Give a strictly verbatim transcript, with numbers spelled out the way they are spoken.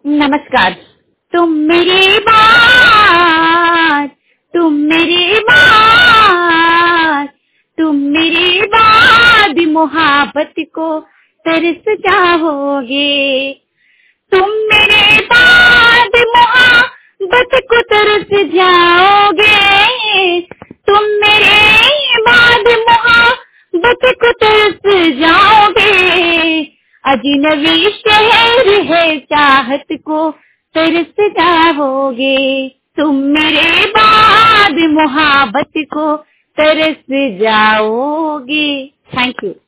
नमस्कार। तुम मेरी बात, तुम मेरी बात, तुम मेरी बात मोहब्बत को तरस जाओगे। तुम मेरे बाद मोहब्बत को तरस जाओगे। तुम मेरे बाद मोहब्बत को तरस जाओगे। अजनबी शहर है चाहत को तरस जाओगे। तुम मेरे बाद मोहब्बत को तरस जाओगे। Thank you.